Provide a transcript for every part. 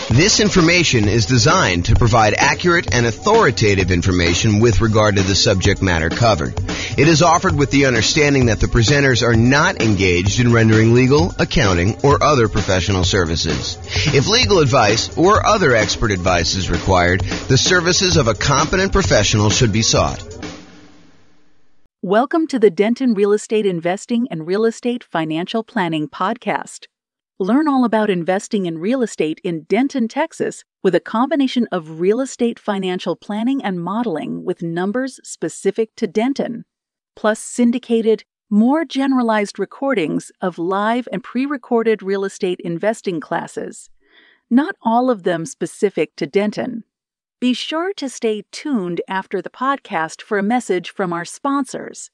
This information is designed to provide accurate and authoritative information with regard to the subject matter covered. It is offered with the understanding that the presenters are not engaged in rendering legal, accounting, or other professional services. If legal advice or other expert advice is required, the services of a competent professional should be sought. Welcome to the Denton Real Estate Investing and Real Estate Financial Planning Podcast. Learn all about investing in real estate in Denton, Texas, with a combination of real estate financial planning and modeling with numbers specific to Denton, plus syndicated, more generalized recordings of live and pre-recorded real estate investing classes, not all of them specific to Denton. Be sure to stay tuned after the podcast for a message from our sponsors.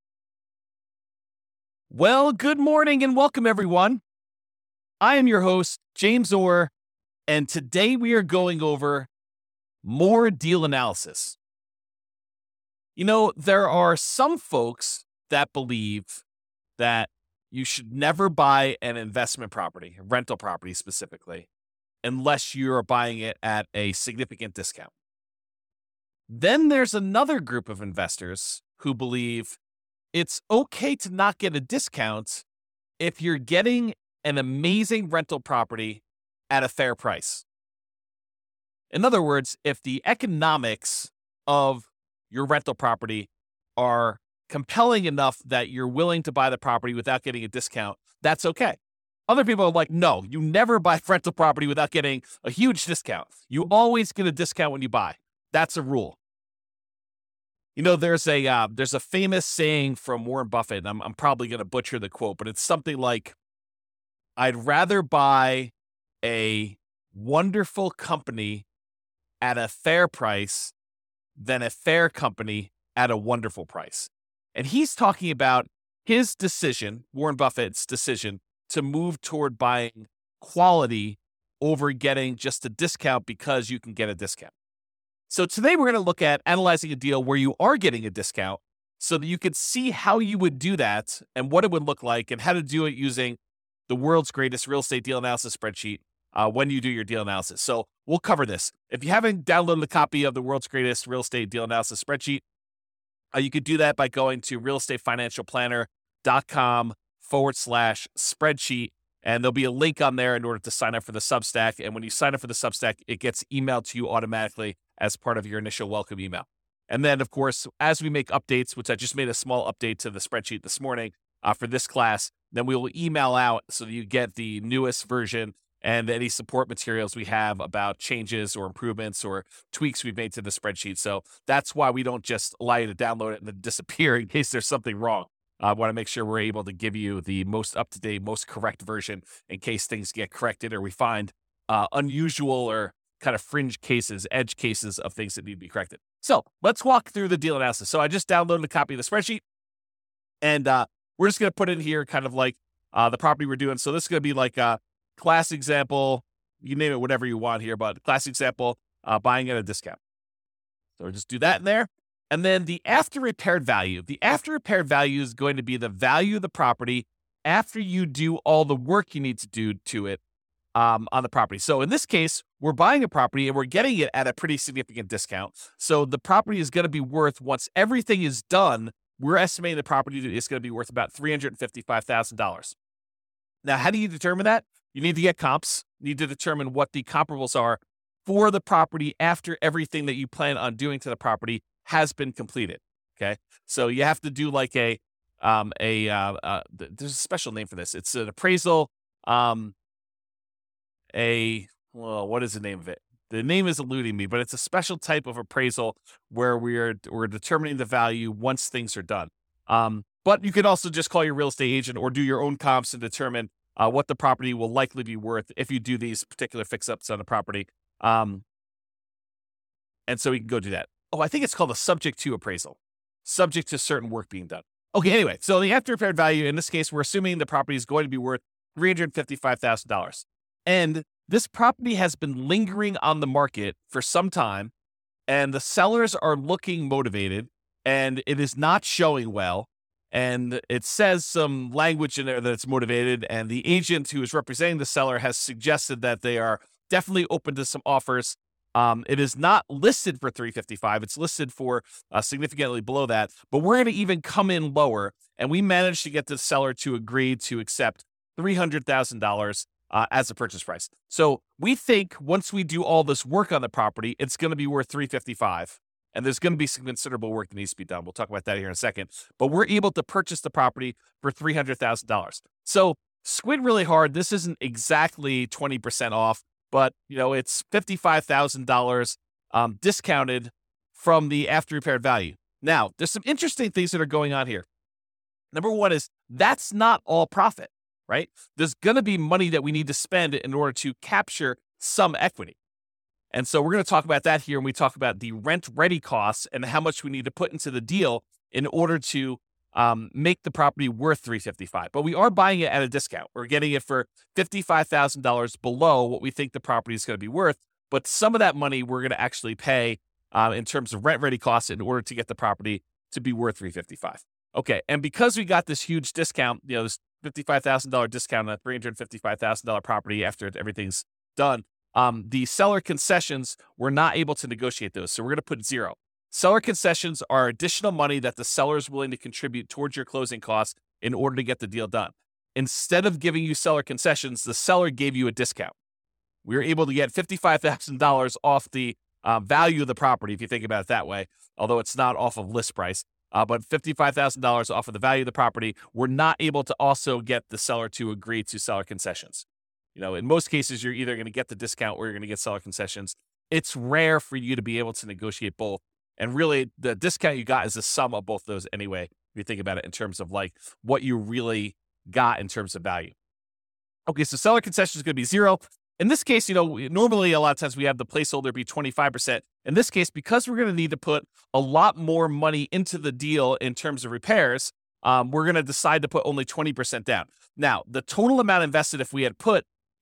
Well, good morning and welcome, everyone. I am your host, James Orr, and today we are going over more deal analysis. You know, there are some folks that believe that you should never buy an investment property, a rental property specifically, unless you're buying it at a significant discount. Then there's another group of investors who believe it's okay to not get a discount if you're getting an amazing rental property at a fair price. In other words, if the economics of your rental property are compelling enough that you're willing to buy the property without getting a discount, that's okay. Other people are like, no, you never buy rental property without getting a huge discount. You always get a discount when you buy. That's a rule. You know, there's a famous saying from Warren Buffett, and I'm probably going to butcher the quote, but it's something like, I'd rather buy a wonderful company at a fair price than a fair company at a wonderful price. And he's talking about his decision, Warren Buffett's decision, to move toward buying quality over getting just a discount because you can get a discount. So today we're going to look at analyzing a deal where you are getting a discount so that you could see how you would do that and what it would look like and how to do it using the world's greatest real estate deal analysis spreadsheet when you do your deal analysis. So we'll cover this. If you haven't downloaded a copy of the world's greatest real estate deal analysis spreadsheet, you could do that by going to realestatefinancialplanner.com/spreadsheet. And there'll be a link on there in order to sign up for the Substack. And when you sign up for the Substack, it gets emailed to you automatically as part of your initial welcome email. And then, of course, as we make updates, which I just made a small update to the spreadsheet this morning for this class, then we will email out so that you get the newest version and any support materials we have about changes or improvements or tweaks we've made to the spreadsheet. So that's why we don't just allow you to download it and then disappear in case there's something wrong. I want to make sure we're able to give you the most up-to-date, most correct version in case things get corrected or we find unusual or kind of fringe cases, edge cases of things that need to be corrected. So let's walk through the deal analysis. So I just downloaded a copy of the spreadsheet, and we're just going to put in here kind of like the property we're doing. So this is going to be like a class example. You name it, whatever you want here, but class example, buying at a discount. So we'll just do that in there. And then the after repaired value. The after repaired value is going to be the value of the property after you do all the work you need to do to it on the property. So in this case, we're buying a property and we're getting it at a pretty significant discount. So the property is going to be worth, once everything is done, we're estimating the property is going to be worth about $355,000. Now, how do you determine that? You need to get comps. You need to determine what the comparables are for the property after everything that you plan on doing to the property has been completed. Okay, so you have to do like there's a special name for this. It's an appraisal. What is the name of it? The name is eluding me, but it's a special type of appraisal where we're determining the value once things are done. But you can also just call your real estate agent or do your own comps and determine what the property will likely be worth if you do these particular fix-ups on the property. And so we can go do that. Oh, I think it's called a subject to appraisal, subject to certain work being done. Okay, anyway, so the after repaired value, in this case, we're assuming the property is going to be worth $355,000. And this property has been lingering on the market for some time, and the sellers are looking motivated, and it is not showing well. And it says some language in there that it's motivated, and the agent who is representing the seller has suggested that they are definitely open to some offers. It is not listed for $355. It's listed for significantly below that, but we're going to even come in lower, and we managed to get the seller to agree to accept $300,000 as a purchase price. So we think once we do all this work on the property, it's going to be worth $355. And there's going to be some considerable work that needs to be done. We'll talk about that here in a second. But we're able to purchase the property for $300,000. So squint really hard. This isn't exactly 20% off, but it's $55,000 discounted from the after repaired value. Now, there's some interesting things that are going on here. Number one is that's not all profit, right? There's going to be money that we need to spend in order to capture some equity. And so we're going to talk about that here when we talk about the rent-ready costs and how much we need to put into the deal in order to make the property worth $355. But we are buying it at a discount. We're getting it for $55,000 below what we think the property is going to be worth. But some of that money we're going to actually pay in terms of rent-ready costs in order to get the property to be worth $355. Okay, and because we got this huge discount, this $55,000 discount on a $355,000 property after everything's done, the seller concessions, we're not able to negotiate those. So we're going to put 0. Seller concessions are additional money that the seller is willing to contribute towards your closing costs in order to get the deal done. Instead of giving you seller concessions, the seller gave you a discount. We were able to get $55,000 off the value of the property, if you think about it that way, although it's not off of list price. But $55,000 off of the value of the property. We're not able to also get the seller to agree to seller concessions. In most cases, you're either going to get the discount or you're going to get seller concessions. It's rare for you to be able to negotiate both. And really, the discount you got is the sum of both those anyway, if you think about it in terms of like what you really got in terms of value. Okay, so seller concession is going to be 0. In this case, normally a lot of times we have the placeholder be 25%. In this case, because we're going to need to put a lot more money into the deal in terms of repairs, we're going to decide to put only 20% down. Now, the total amount invested, if we had put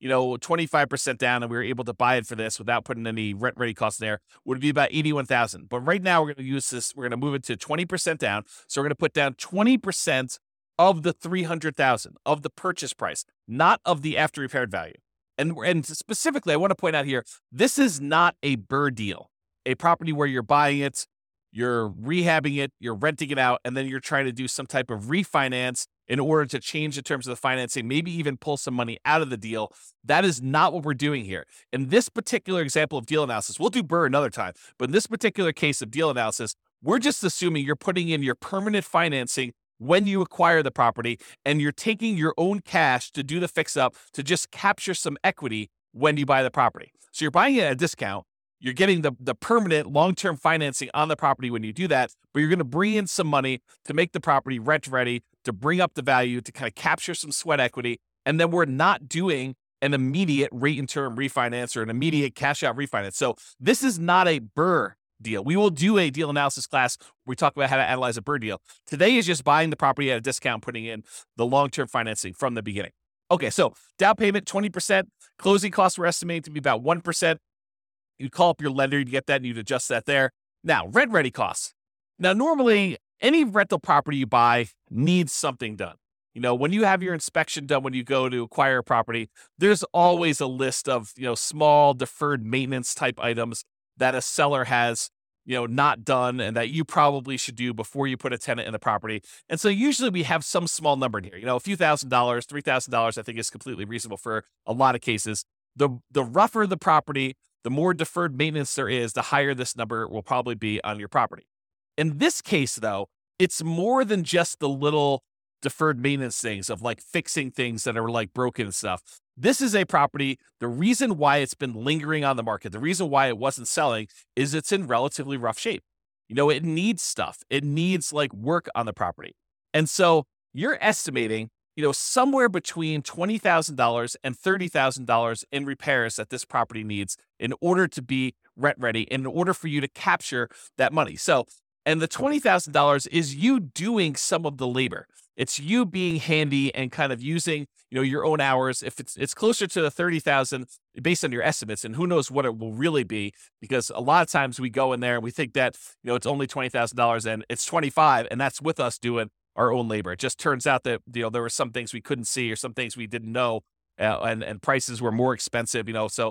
25% down and we were able to buy it for this without putting any rent ready costs in there, would be about $81,000. But right now we're going to use this, we're going to move it to 20% down. So we're going to put down 20% of the $300,000 of the purchase price, not of the after repaired value. And specifically, I want to point out here, this is not a BRRRR deal, a property where you're buying it, you're rehabbing it, you're renting it out, and then you're trying to do some type of refinance in order to change the terms of the financing, maybe even pull some money out of the deal. That is not what we're doing here. In this particular example of deal analysis, we'll do BRRRR another time, but in this particular case of deal analysis, we're just assuming you're putting in your permanent financing when you acquire the property, and you're taking your own cash to do the fix up to just capture some equity when you buy the property. So you're buying it at a discount. You're getting the permanent long-term financing on the property when you do that, but you're going to bring in some money to make the property rent ready, to bring up the value, to kind of capture some sweat equity. And then we're not doing an immediate rate and term refinance or an immediate cash out refinance. So this is not a BRRRR deal. We will do a deal analysis class where we talk about how to analyze a BRRRR deal. Today is just buying the property at a discount, putting in the long-term financing from the beginning. Okay, so down payment, 20%. Closing costs were estimated to be about 1%. You'd call up your lender, you'd get that, and you'd adjust that there. Now, rent-ready costs. Now, normally, any rental property you buy needs something done. When you have your inspection done, when you go to acquire a property, there's always a list of, small deferred maintenance type items that a seller has, not done and that you probably should do before you put a tenant in the property. And so usually we have some small number in here, a few $1,000, $3,000, I think is completely reasonable for a lot of cases. The rougher the property, the more deferred maintenance there is, the higher this number will probably be on your property. In this case, though, it's more than just the little deferred maintenance things of like fixing things that are like broken and stuff. This is a property. The reason why it's been lingering on the market, the reason why it wasn't selling is it's in relatively rough shape. It needs stuff. It needs like work on the property. And so you're estimating, somewhere between $20,000 and $30,000 in repairs that this property needs in order to be rent ready, and in order for you to capture that money. So, and the $20,000 is you doing some of the labor. It's you being handy and kind of using, your own hours. If it's closer to the 30,000 based on your estimates, and who knows what it will really be, because a lot of times we go in there and we think that, it's only $20,000 and it's 25, and that's with us doing our own labor. It just turns out that, there were some things we couldn't see or some things we didn't know, and prices were more expensive, so,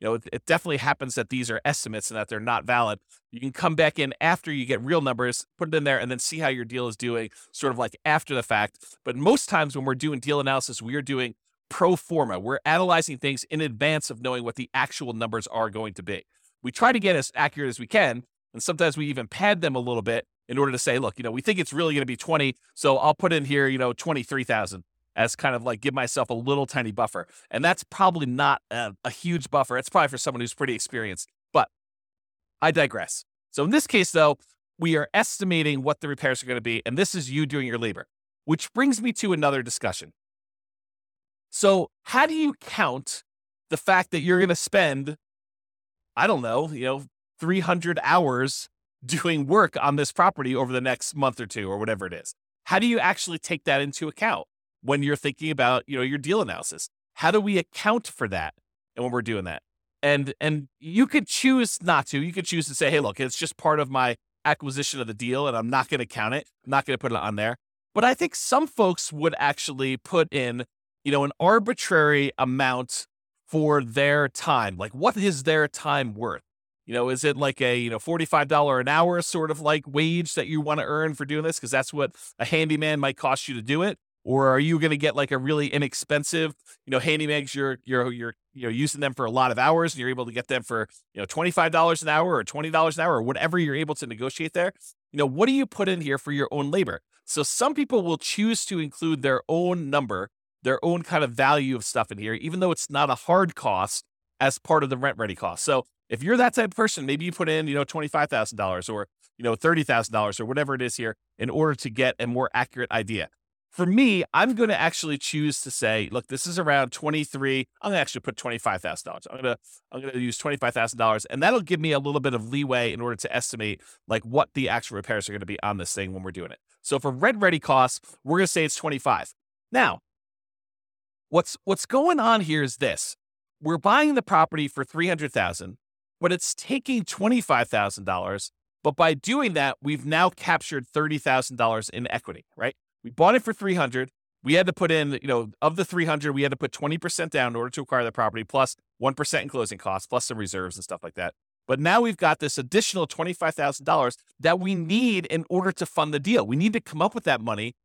it definitely happens that these are estimates and that they're not valid. You can come back in after you get real numbers, put it in there, and then see how your deal is doing sort of like after the fact. But most times when we're doing deal analysis, we are doing pro forma. We're analyzing things in advance of knowing what the actual numbers are going to be. We try to get as accurate as we can, and sometimes we even pad them a little bit in order to say, look, we think it's really going to be 20, so I'll put in here, 23,000 as kind of like give myself a little tiny buffer. And that's probably not a huge buffer. It's probably for someone who's pretty experienced, but I digress. So in this case, though, we are estimating what the repairs are going to be, and this is you doing your labor, which brings me to another discussion. So how do you count the fact that you're going to spend, I don't know, 300 hours doing work on this property over the next month or two or whatever it is? How do you actually take that into account when you're thinking about, your deal analysis? How do we account for that? And when we're doing that, and you could choose not to. You could choose to say, hey, look, it's just part of my acquisition of the deal, and I'm not going to count it. I'm not going to put it on there. But I think some folks would actually put in, an arbitrary amount for their time. Like, what is their time worth? Is it like a, $45 an hour sort of like wage that you want to earn for doing this? Because that's what a handyman might cost you to do it. Or are you going to get like a really inexpensive, handyman? You're using them for a lot of hours and you're able to get them for, $25 an hour or $20 an hour or whatever you're able to negotiate there. What do you put in here for your own labor? So some people will choose to include their own number, their own kind of value of stuff in here, even though it's not a hard cost as part of the rent ready cost. So if you're that type of person, maybe you put in, $25,000 or, $30,000 or whatever it is here in order to get a more accurate idea. For me, I'm going to actually choose to say, look, this is around 23. I'm going to actually put $25,000. I'm going to use $25,000, and that'll give me a little bit of leeway in order to estimate like what the actual repairs are going to be on this thing when we're doing it. So for rent ready costs, we're going to say it's 25. Now, what's going on here is this. We're buying the property for $300,000, but it's taking $25,000. But by doing that, we've now captured $30,000 in equity, right? We bought it for $300,000. We had to put in, of the $300,000, we had to put 20% down in order to acquire the property, plus 1% in closing costs, plus some reserves and stuff like that. But now we've got this additional $25,000 that we need in order to fund the deal. We need to come up with that money,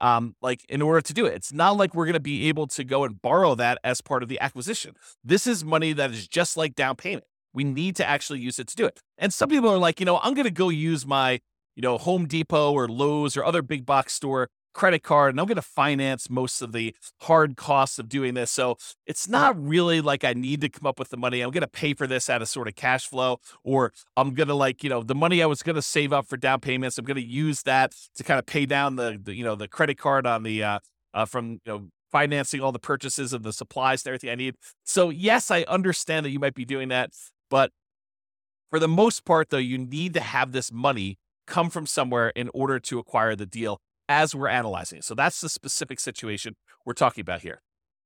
in order to do it. It's not like we're going to be able to go and borrow that as part of the acquisition. This is money that is just like down payment. We need to actually use it to do it. And some people are like, I'm going to go use my, Home Depot or Lowe's or other big box store credit card, and I'm going to finance most of the hard costs of doing this. So it's not really like I need to come up with the money. I'm going to pay for this out of sort of cash flow, or I'm going to the money I was going to save up for down payments, I'm going to use that to kind of pay down the credit card on the, from financing all the purchases of the supplies and everything I need. So yes, I understand that you might be doing that, but for the most part, though, you need to have this money come from somewhere in order to acquire the deal as we're analyzing it. So that's the specific situation we're talking about here.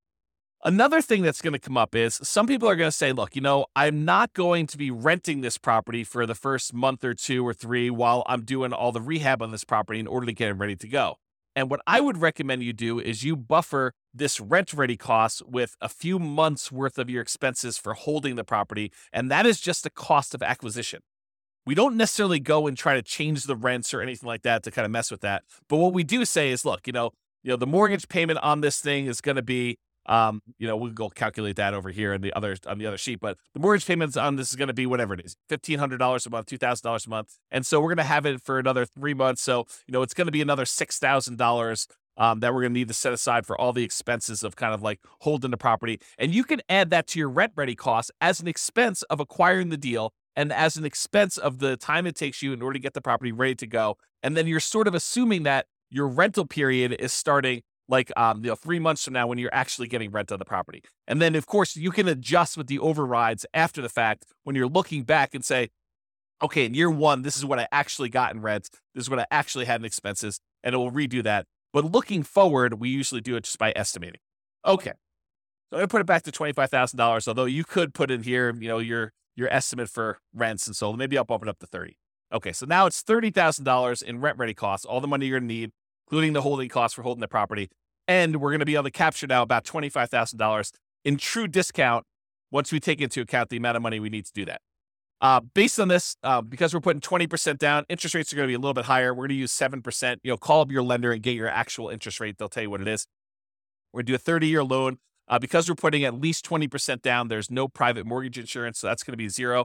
Another thing that's going to come up is some people are going to say, look, I'm not going to be renting this property for the first month or 2 or 3 while I'm doing all the rehab on this property in order to get it ready to go. And what I would recommend you do is you buffer this rent ready cost with a few months worth of your expenses for holding the property. And that is just the cost of acquisition. We don't necessarily go and try to change the rents or anything like that to kind of mess with that. But what we do say is, look, the mortgage payment on this thing is going to be, we'll go calculate that over here on the other sheet. But the mortgage payments on this is going to be whatever it is, $1,500 a month, $2,000 a month. And so we're going to have it for another 3 months. So, it's going to be another $6,000 that we're going to need to set aside for all the expenses of kind of like holding the property. And you can add that to your rent ready costs as an expense of acquiring the deal and as an expense of the time it takes you in order to get the property ready to go. And then you're sort of assuming that your rental period is starting like 3 months from now when you're actually getting rent on the property. And then, of course, you can adjust with the overrides after the fact when you're looking back and say, okay, in year 1, this is what I actually got in rent. This is what I actually had in expenses, and it will redo that. But looking forward, we usually do it just by estimating. Okay, so I'm going to put it back to $25,000, although you could put in here, your estimate for rents. And so maybe I'll bump it up to 30. Okay. So now it's $30,000 in rent ready costs, all the money you're going to need, including the holding costs for holding the property. And we're going to be able to capture now about $25,000 in true discount once we take into account the amount of money we need to do that. Based on this, because we're putting 20% down, interest rates are going to be a little bit higher. We're going to use 7%. Call up your lender and get your actual interest rate. They'll tell you what it is. We're going to do a 30-year loan. Because we're putting at least 20% down, there's no private mortgage insurance, so that's going to be zero.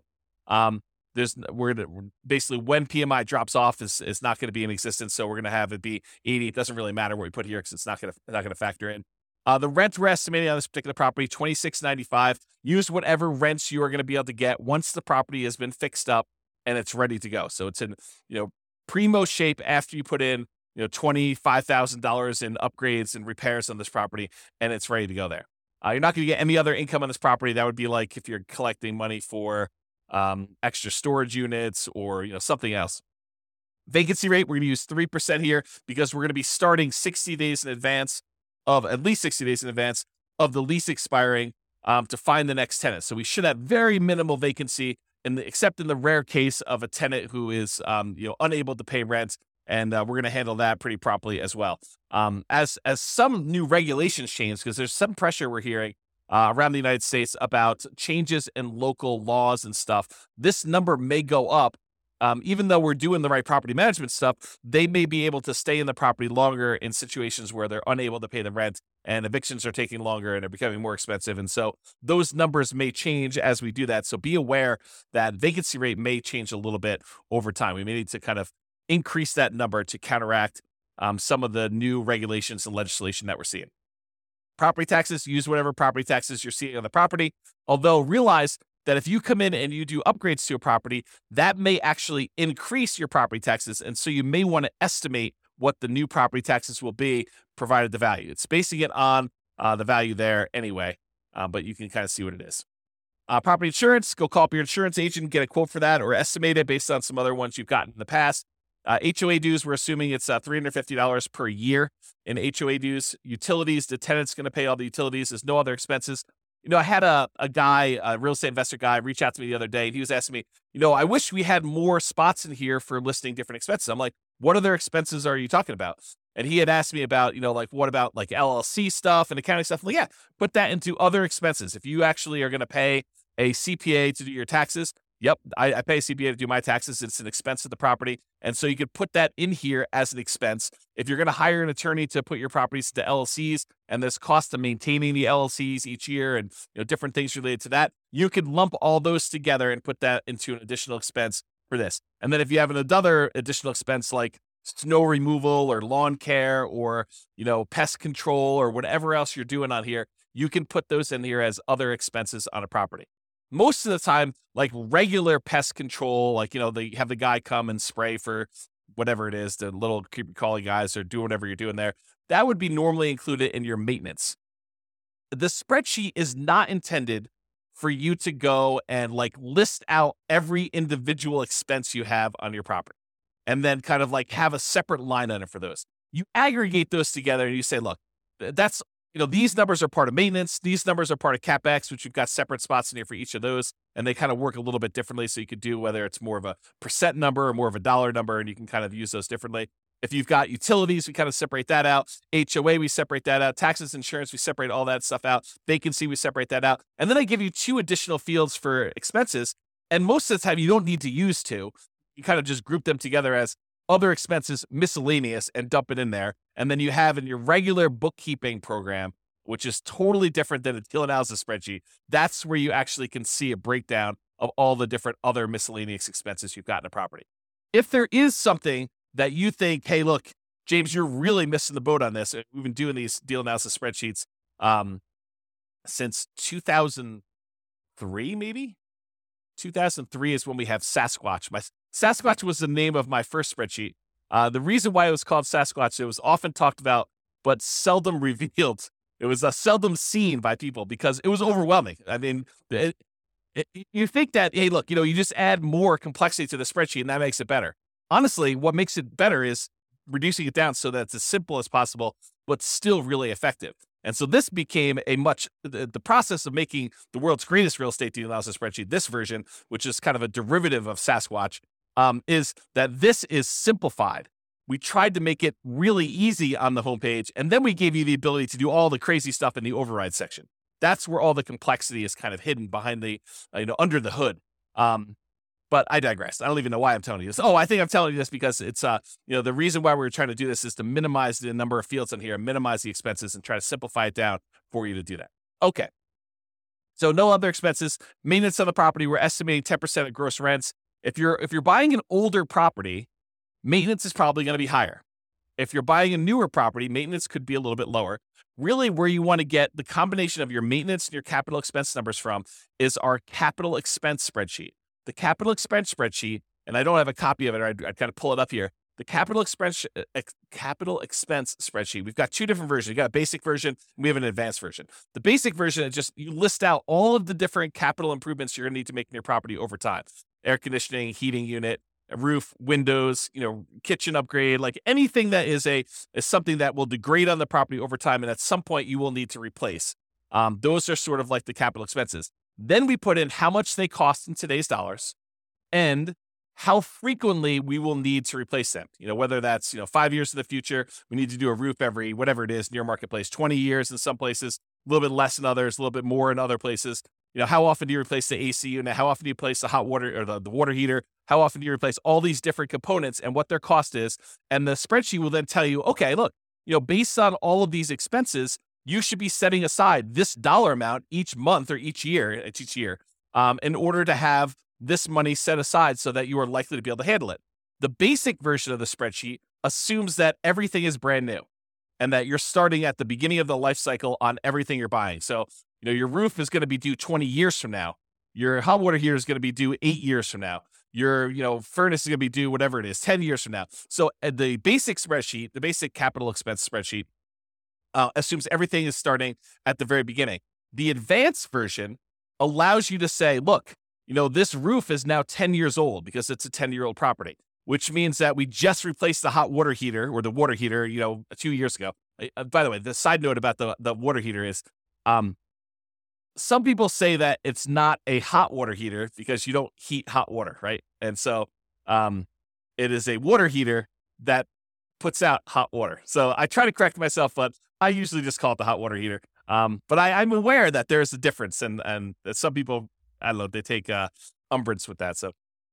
We're basically, when PMI drops off, is not going to be in existence. So we're going to have it be 80. It doesn't really matter what we put here because it's not going to factor in. The rent we're estimating on this particular property, $26.95. Use whatever rents you are going to be able to get once the property has been fixed up and it's ready to go. So it's in primo shape after you put in $25,000 in upgrades and repairs on this property, and it's ready to go there. You're not going to get any other income on this property. That would be like if you're collecting money for extra storage units or something else. Vacancy rate, we're going to use 3% here because we're going to be starting at least 60 days in advance of the lease expiring to find the next tenant. So we should have very minimal vacancy, except in the rare case of a tenant who is unable to pay rent. And we're going to handle that pretty promptly as well. As some new regulations change, because there's some pressure we're hearing around the United States about changes in local laws and stuff, this number may go up. Even though we're doing the right property management stuff, they may be able to stay in the property longer in situations where they're unable to pay the rent and evictions are taking longer and they're becoming more expensive. And so those numbers may change as we do that. So be aware that vacancy rate may change a little bit over time. We may need to kind of increase that number to counteract some of the new regulations and legislation that we're seeing. Property taxes, use whatever property taxes you're seeing on the property. Although realize that if you come in and you do upgrades to a property, that may actually increase your property taxes. And so you may want to estimate what the new property taxes will be provided the value. It's basing it on the value there anyway, but you can kind of see what it is. Property insurance, go call up your insurance agent, get a quote for that or estimate it based on some other ones you've gotten in the past. HOA dues, we're assuming it's $350 per year in HOA dues. Utilities, the tenant's going to pay all the utilities. There's no other expenses. I had a guy, a real estate investor guy, reach out to me the other day. And he was asking me, I wish we had more spots in here for listing different expenses. I'm like, what other expenses are you talking about? And he had asked me about, what about like LLC stuff and accounting stuff? I'm like, yeah, put that into other expenses. If you actually are going to pay a CPA to do your taxes, yep, I pay a CPA to do my taxes. It's an expense of the property. And so you could put that in here as an expense. If you're going to hire an attorney to put your properties to LLCs and there's cost of maintaining the LLCs each year and different things related to that, you could lump all those together and put that into an additional expense for this. And then if you have another additional expense like snow removal or lawn care or, pest control or whatever else you're doing on here, you can put those in here as other expenses on a property. Most of the time, like regular pest control, like, they have the guy come and spray for whatever it is, the little creepy crawly guys or do whatever you're doing there. That would be normally included in your maintenance. The spreadsheet is not intended for you to go and like list out every individual expense you have on your property and then kind of like have a separate line item for those. You aggregate those together and you say, look, that's these numbers are part of maintenance. These numbers are part of CapEx, which you've got separate spots in here for each of those. And they kind of work a little bit differently. So you could do whether it's more of a percent number or more of a dollar number, and you can kind of use those differently. If you've got utilities, we kind of separate that out. HOA, we separate that out. Taxes, insurance, we separate all that stuff out. Vacancy, we separate that out. And then I give you 2 additional fields for expenses. And most of the time, you don't need to use 2. You kind of just group them together as other expenses, miscellaneous, and dump it in there. And then you have in your regular bookkeeping program, which is totally different than a deal analysis spreadsheet. That's where you actually can see a breakdown of all the different other miscellaneous expenses you've got in a property. If there is something that you think, hey, look, James, you're really missing the boat on this. We've been doing these deal analysis spreadsheets since 2003, maybe? 2003 is when we have Sasquatch. Sasquatch was the name of my first spreadsheet. The reason why it was called Sasquatch, it was often talked about, but seldom revealed. It was seldom seen by people because it was overwhelming. I mean, you think that, hey, look, you just add more complexity to the spreadsheet and that makes it better. Honestly, what makes it better is reducing it down so that it's as simple as possible, but still really effective. And so this became the process of making the world's greatest real estate deal analysis spreadsheet, this version, which is kind of a derivative of Sasquatch, is that this is simplified. We tried to make it really easy on the homepage, and then we gave you the ability to do all the crazy stuff in the override section. That's where all the complexity is kind of hidden behind the, under the hood. But I digress. I don't even know why I'm telling you this. Oh, I think I'm telling you this because it's, the reason why we're trying to do this is to minimize the number of fields in here, minimize the expenses, and try to simplify it down for you to do that. Okay. So no other expenses. Maintenance on the property, we're estimating 10% of gross rents. If you're buying an older property, maintenance is probably going to be higher. If you're buying a newer property, maintenance could be a little bit lower. Really, where you want to get the combination of your maintenance and your capital expense numbers from is our capital expense spreadsheet. The capital expense spreadsheet, and I don't have a copy of it, I'd kind of pull it up here. The capital expense spreadsheet, we've got two different versions. We've got a basic version, and we have an advanced version. The basic version is just, you list out all of the different capital improvements you're going to need to make in your property over time. Air conditioning, heating unit, a roof, windows, kitchen upgrade, like anything that is something that will degrade on the property over time, and at some point you will need to replace. Those are sort of like the capital expenses. Then we put in how much they cost in today's dollars and how frequently we will need to replace them. Whether that's, 5 years in the future, we need to do a roof every, whatever it is, near marketplace, 20 years in some places, a little bit less in others, a little bit more in other places. How often do you replace the AC unit? How often do you replace the hot water or the water heater? How often do you replace all these different components and what their cost is? And the spreadsheet will then tell you, okay, look, based on all of these expenses, you should be setting aside this dollar amount each month or each year, in order to have this money set aside so that you are likely to be able to handle it. The basic version of the spreadsheet assumes that everything is brand new and that you're starting at the beginning of the life cycle on everything you're buying. So, your roof is going to be due 20 years from now. Your hot water heater is going to be due 8 years from now. Your, furnace is going to be due whatever it is, 10 years from now. So the basic spreadsheet, the basic capital expense spreadsheet, assumes everything is starting at the very beginning. The advanced version allows you to say, look, this roof is now 10 years old because it's a 10-year-old property, which means that we just replaced the hot water heater or the water heater, 2 years ago. By the way, the side note about the water heater is, some people say that it's not a hot water heater because you don't heat hot water, right? And so it is a water heater that puts out hot water. So I try to correct myself, but I usually just call it the hot water heater. But I'm aware that there's a difference, and that some people, I don't know, they take umbrage with that.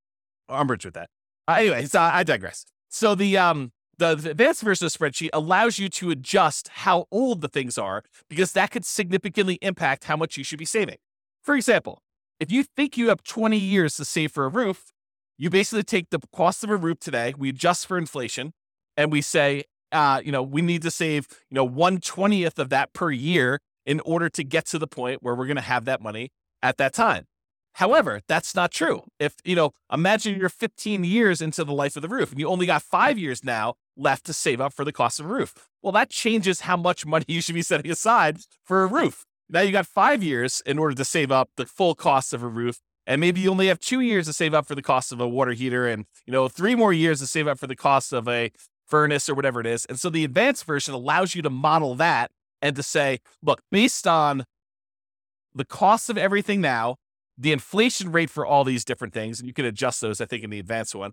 Anyway, so I digress. So the advanced version of the spreadsheet allows you to adjust how old the things are because that could significantly impact how much you should be saving. For example, if you think you have 20 years to save for a roof, you basically take the cost of a roof today, we adjust for inflation, and we say, we need to save, 1/20th of that per year in order to get to the point where we're going to have that money at that time. However, that's not true. If, imagine you're 15 years into the life of the roof and you only got 5 years now left to save up for the cost of a roof. Well, that changes how much money you should be setting aside for a roof. Now you got 5 years in order to save up the full cost of a roof. And maybe you only have 2 years to save up for the cost of a water heater and, 3 more years to save up for the cost of a furnace or whatever it is. And so the advanced version allows you to model that and to say, look, based on the cost of everything now, the inflation rate for all these different things, and you can adjust those, I think, in the advanced one,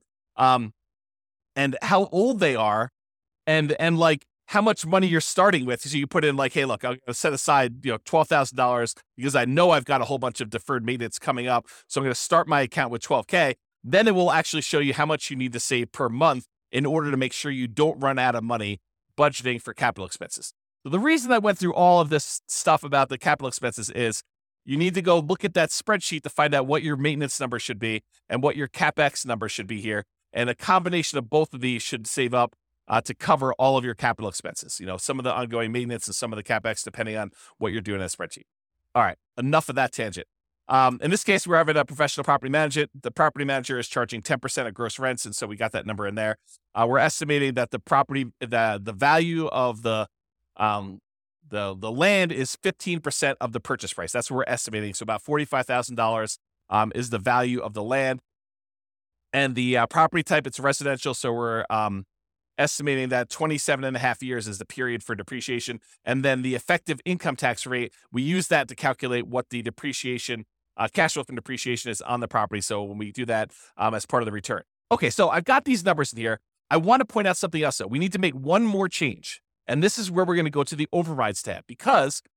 and how old they are, and like how much money you're starting with. So you put in like, hey, look, I'm going to set aside, $12,000 because I know I've got a whole bunch of deferred maintenance coming up. So I'm going to start my account with $12K. Then it will actually show you how much you need to save per month in order to make sure you don't run out of money budgeting for capital expenses. So the reason I went through all of this stuff about the capital expenses is you need to go look at that spreadsheet to find out what your maintenance number should be and what your CapEx number should be here. And a combination of both of these should save up to cover all of your capital expenses. Some of the ongoing maintenance and some of the CapEx, depending on what you're doing in that spreadsheet. All right, enough of that tangent. In this case, we're having a professional property manager. The property manager is charging 10% of gross rents, and so we got that number in there. We're estimating that the value of the land is 15% of the purchase price. That's what we're estimating. So about $45,000 is the value of the land. And the property type, it's residential. So we're estimating that 27.5 years is the period for depreciation. And then the effective income tax rate, we use that to calculate what the depreciation, cash flow from depreciation is on the property. So when we do that as part of the return. Okay, so I've got these numbers in here. I want to point out something else, though. We need to make one more change. And this is where we're going to go to the overrides tab, because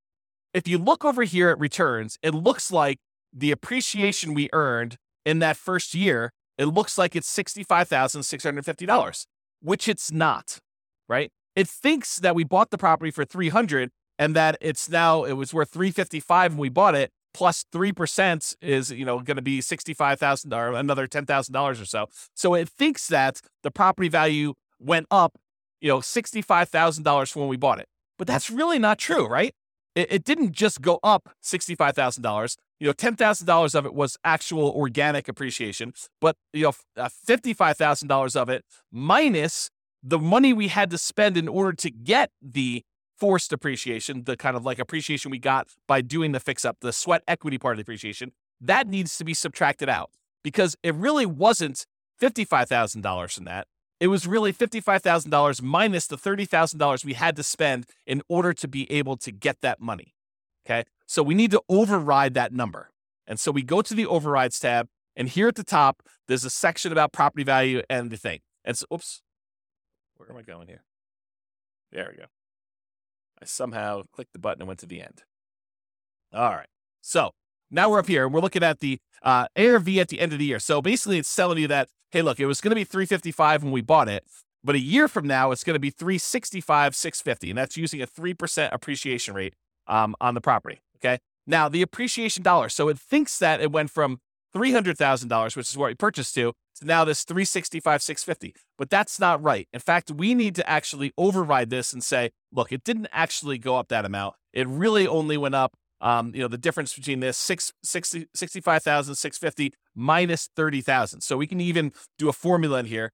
if you look over here at returns, it looks like the appreciation we earned in that first year, it looks like it's $65,650, which it's not, right? It thinks that we bought the property for $300 and that it was worth $355 when we bought it, plus 3% is, going to be $65,000 or another $10,000 or so. So it thinks that the property value went up, $65,000 from when we bought it. But that's really not true, right? It didn't just go up $65,000. $10,000 of it was actual organic appreciation, but $55,000 of it minus the money we had to spend in order to get the forced appreciation, the kind of like appreciation we got by doing the fix up, the sweat equity part of the appreciation, that needs to be subtracted out because it really wasn't $55,000 from that. It was really $55,000 minus the $30,000 we had to spend in order to be able to get that money. Okay. So we need to override that number. And so we go to the overrides tab, and here at the top, there's a section about property value and the thing. And so, oops, where am I going here? There we go. I somehow clicked the button and went to the end. All right. So now we're up here and we're looking at the ARV at the end of the year. So basically it's telling you that, hey, look, it was going to be $355 when we bought it, but a year from now, it's going to be $365,650. And that's using a 3% appreciation rate on the property. Okay. Now the appreciation dollars. So it thinks that it went from $300,000, which is what we purchased to now this $365,650. But that's not right. In fact, we need to actually override this and say, look, it didn't actually go up that amount. It really only went up, the difference between this $65,650 minus $30,000. So we can even do a formula in here,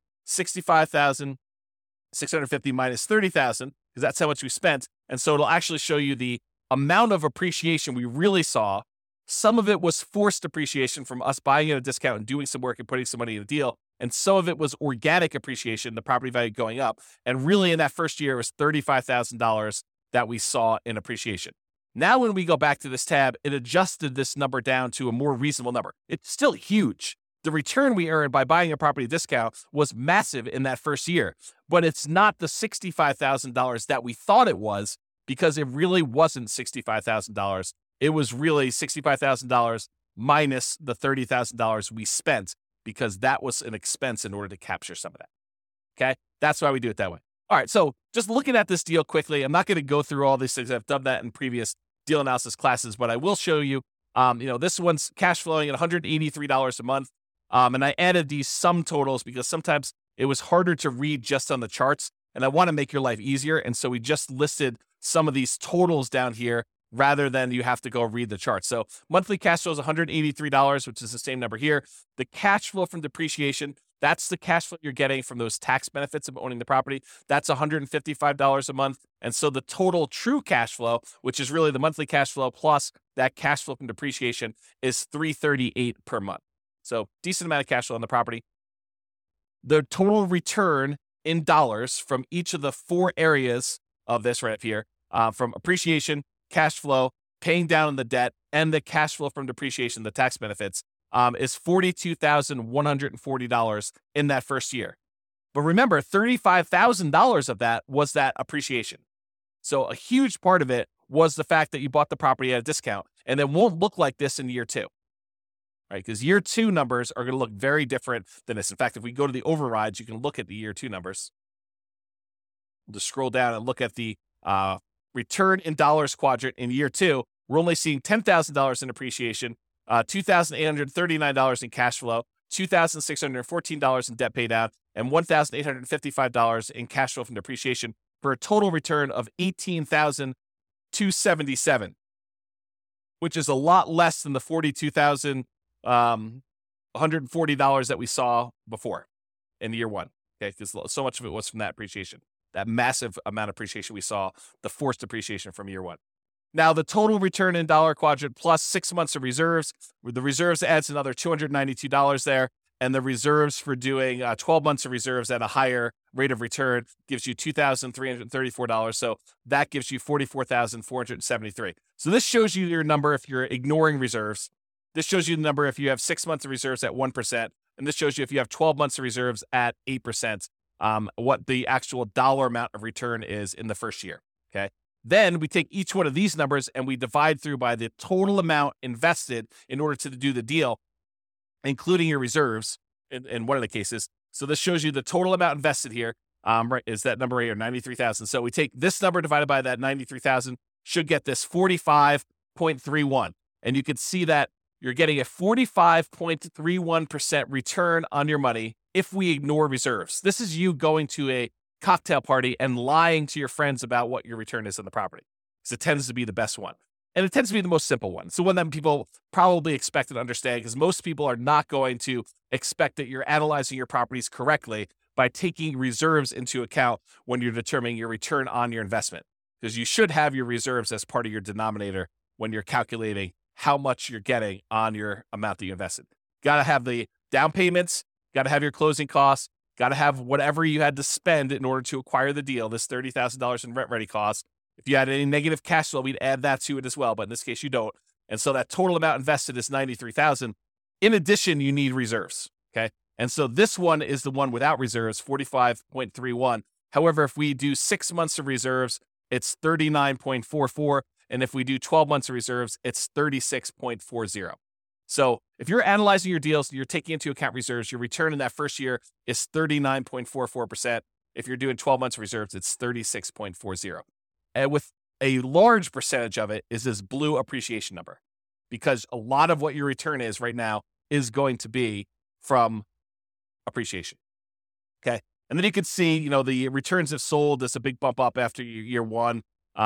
$65,650 minus $30,000, because that's how much we spent. And so it'll actually show you the amount of appreciation we really saw. Some of it was forced appreciation from us buying at a discount and doing some work and putting some money in a deal. And some of it was organic appreciation, the property value going up. And really in that first year, it was $35,000 that we saw in appreciation. Now, when we go back to this tab, it adjusted this number down to a more reasonable number. It's still huge. The return we earned by buying a property discount was massive in that first year, but it's not the $65,000 that we thought it was because it really wasn't $65,000. It was really $65,000 minus the $30,000 we spent because that was an expense in order to capture some of that. Okay. That's why we do it that way. All right. So just looking at this deal quickly, I'm not going to go through all these things. I've done that in previous deal analysis classes, but I will show you, this one's cash flowing at $183 a month. And I added these sum totals because sometimes it was harder to read just on the charts and I want to make your life easier. And so we just listed some of these totals down here rather than you have to go read the chart. So monthly cash flow is $183, which is the same number here. The cash flow from depreciation, that's the cash flow you're getting from those tax benefits of owning the property. That's $155 a month. And so the total true cash flow, which is really the monthly cash flow plus that cash flow from depreciation, is $338 per month. So decent amount of cash flow on the property. The total return in dollars from each of the four areas of this right up here, from appreciation, cash flow, paying down on the debt, and the cash flow from depreciation, the tax benefits, is $42,140 in that first year. But remember, $35,000 of that was that appreciation. So a huge part of it was the fact that you bought the property at a discount, and it won't look like this in year two, right? Because year two numbers are going to look very different than this. In fact, if we go to the overrides, you can look at the year two numbers. We'll just scroll down and look at the return in dollars quadrant in year two. We're only seeing $10,000 in appreciation, $2,839 in cash flow, $2,614 in debt paid out, and $1,855 in cash flow from depreciation for a total return of $18,277, which is a lot less than the $42,140 that we saw before in year one. Okay, because so much of it was from that appreciation. That massive amount of appreciation we saw, the forced appreciation from year one. Now, the total return in dollar quadrant plus 6 months of reserves, the reserves adds another $292 there, and the reserves for doing 12 months of reserves at a higher rate of return gives you $2,334. So that gives you $44,473. So this shows you your number if you're ignoring reserves. This shows you the number if you have 6 months of reserves at 1%, and this shows you if you have 12 months of reserves at 8%. What the actual dollar amount of return is in the first year. Okay. Then we take each one of these numbers and we divide through by the total amount invested in order to do the deal, including your reserves in one of the cases. So this shows you the total amount invested here, right, is that number right here, 93,000. So we take this number divided by that 93,000, should get this 45.31. And you can see that you're getting a 45.31% return on your money if we ignore reserves. This is you going to a cocktail party and lying to your friends about what your return is on the property, because it tends to be the best one. And it tends to be the most simple one. So one that people probably expect and understand, because most people are not going to expect that you're analyzing your properties correctly by taking reserves into account when you're determining your return on your investment, because you should have your reserves as part of your denominator when you're calculating how much you're getting on your amount that you invested. Got to have the down payments, got to have your closing costs, got to have whatever you had to spend in order to acquire the deal, this $30,000 in rent ready costs. If you had any negative cash flow, we'd add that to it as well, but in this case you don't. And so that total amount invested is $93,000. In addition, you need reserves, okay? And so this one is the one without reserves, 45.31. However, if we do 6 months of reserves, it's 39.44. And if we do 12 months of reserves, it's 36.40. So if you're analyzing your deals and you're taking into account reserves, your return in that first year is 39.44%. If you're doing 12 months of reserves, it's 36.40. And with a large percentage of it is this blue appreciation number, because a lot of what your return is right now is going to be from appreciation. Okay. And then you can see, the returns have sold. There's a big bump up after year one.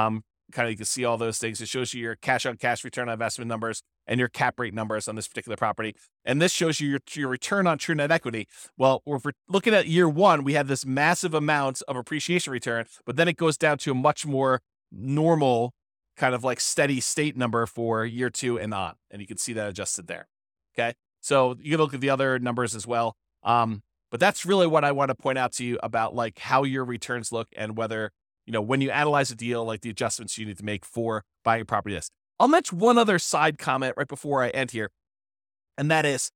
You can see all those things. It shows you your cash on cash return on investment numbers and your cap rate numbers on this particular property. And this shows you your return on true net equity. Well, if we're looking at year one, we had this massive amount of appreciation return, but then it goes down to a much more normal kind of like steady state number for year two and on. And you can see that adjusted there. Okay. So you can look at the other numbers as well. But that's really what I want to point out to you about like how your returns look and whether, when you analyze a deal, like the adjustments you need to make for buying a property. This. I'll mention one other side comment right before I end here. And that is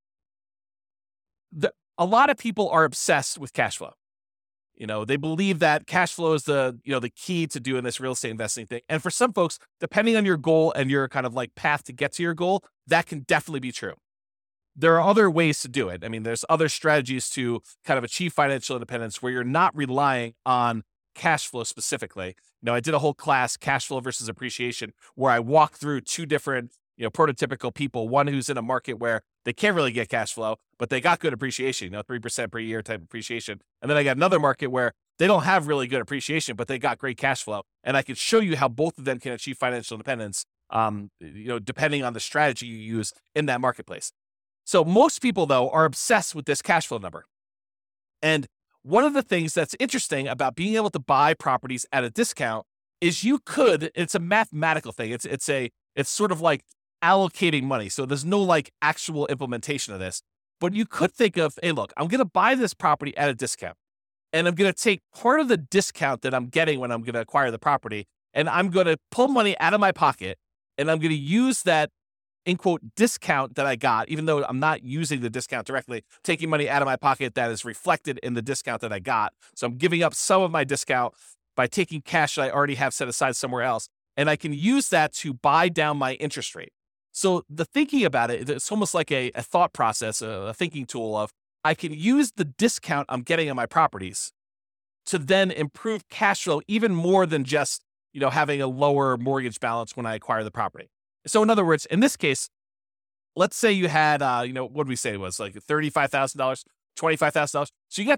a lot of people are obsessed with cash flow. They believe that cash flow is the key to doing this real estate investing thing. And for some folks, depending on your goal and your kind of like path to get to your goal, that can definitely be true. There are other ways to do it. I mean, there's other strategies to kind of achieve financial independence where you're not relying on cash flow specifically. I did a whole class, cash flow versus appreciation, where I walked through two different, prototypical people. One who's in a market where they can't really get cash flow, but they got good appreciation, 3% per year type appreciation. And then I got another market where they don't have really good appreciation, but they got great cash flow. And I can show you how both of them can achieve financial independence, depending on the strategy you use in that marketplace. So most people, though, are obsessed with this cash flow number. And one of the things that's interesting about being able to buy properties at a discount is it's a mathematical thing. It's sort of like allocating money. So there's no like actual implementation of this, but you could think of, hey, look, I'm going to buy this property at a discount and I'm going to take part of the discount that I'm getting when I'm going to acquire the property. And I'm going to pull money out of my pocket and I'm going to use that in quote discount that I got, even though I'm not using the discount directly, taking money out of my pocket that is reflected in the discount that I got. So I'm giving up some of my discount by taking cash that I already have set aside somewhere else. And I can use that to buy down my interest rate. So the thinking about it, it's almost like a thought process, a thinking tool of I can use the discount I'm getting on my properties to then improve cash flow even more than just, having a lower mortgage balance when I acquire the property. So in other words, in this case, let's say you had, what did we say it was like $35,000, $25,000. So you got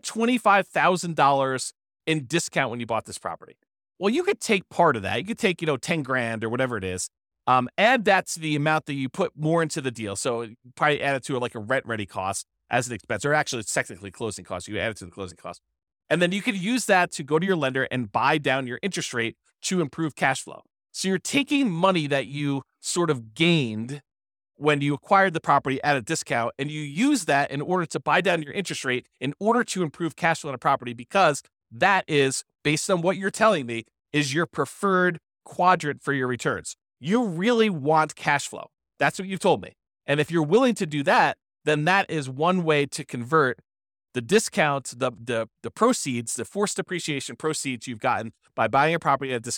$25,000 in discount when you bought this property. Well, you could take part of that. You could take, 10 grand or whatever it is. Add that to the amount that you put more into the deal. So you probably add it to like a rent ready cost as an expense, or actually it's technically closing cost. You add it to the closing cost. And then you could use that to go to your lender and buy down your interest rate to improve cash flow. So you're taking money that you sort of gained when you acquired the property at a discount, and you use that in order to buy down your interest rate in order to improve cash flow on a property, because that is, based on what you're telling me, is your preferred quadrant for your returns. You really want cash flow. That's what you've told me. And if you're willing to do that, then that is one way to convert the discount, the proceeds, the forced appreciation proceeds you've gotten by buying a property at a discount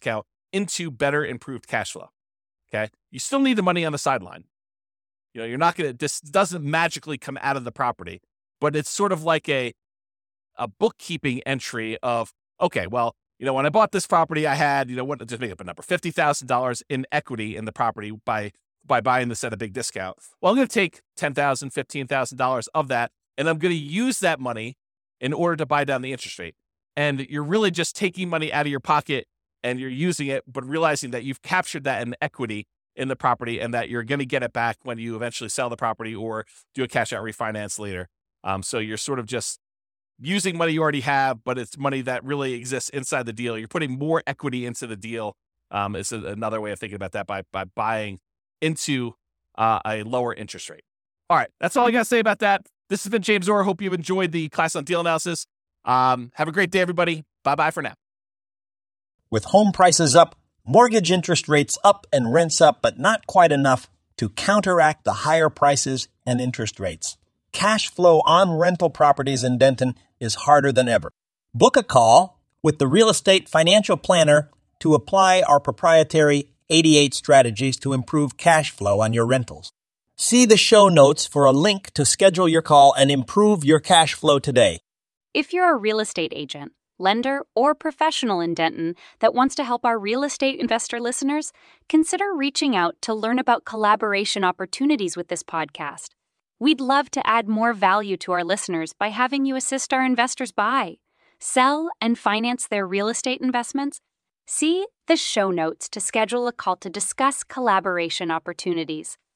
into better improved cash flow. Okay. You still need the money on the sideline. You're not going to, this doesn't magically come out of the property, but it's sort of like a bookkeeping entry of, okay, well, when I bought this property, I had, just make up a number, $50,000 in equity in the property by buying this at a big discount. Well, I'm going to take $10,000, $15,000 of that, and I'm going to use that money in order to buy down the interest rate. And you're really just taking money out of your pocket and you're using it, but realizing that you've captured that in equity in the property and that you're going to get it back when you eventually sell the property or do a cash out refinance later. So you're sort of just using money you already have, but it's money that really exists inside the deal. You're putting more equity into the deal. Is another way of thinking about that by buying into a lower interest rate. All right, that's all I got to say about that. This has been James Orr. Hope you've enjoyed the class on deal analysis. Have a great day, everybody. Bye-bye for now. With home prices up, mortgage interest rates up, and rents up, but not quite enough to counteract the higher prices and interest rates. Cash flow on rental properties in Denton is harder than ever. Book a call with the Real Estate Financial Planner to apply our proprietary 88 strategies to improve cash flow on your rentals. See the show notes for a link to schedule your call and improve your cash flow today. If you're a real estate agent, lender, or professional in Denton that wants to help our real estate investor listeners, consider reaching out to learn about collaboration opportunities with this podcast. We'd love to add more value to our listeners by having you assist our investors buy, sell, and finance their real estate investments. See the show notes to schedule a call to discuss collaboration opportunities.